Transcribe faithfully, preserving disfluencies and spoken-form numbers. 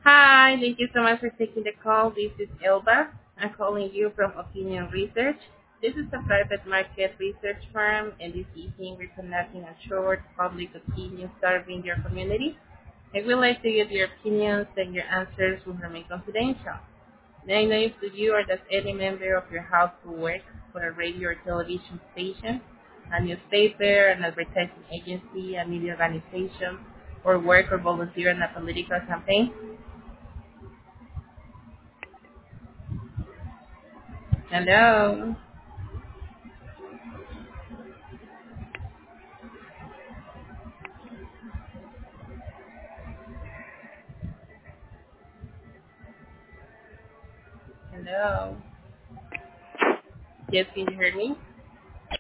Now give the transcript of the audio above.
Hi, thank you so much for taking the call. This is Elba. I'm calling you from Opinion Research. This is a private market research firm, and this evening we're conducting a short public opinion survey in your community. I would like to get your opinions, and your answers will remain confidential. May I know if you or does any member of your household work for a radio or television station, a newspaper, an advertising agency, a media organization, or work or volunteer in a political campaign? Hello. Hello. Yes, can you hear me?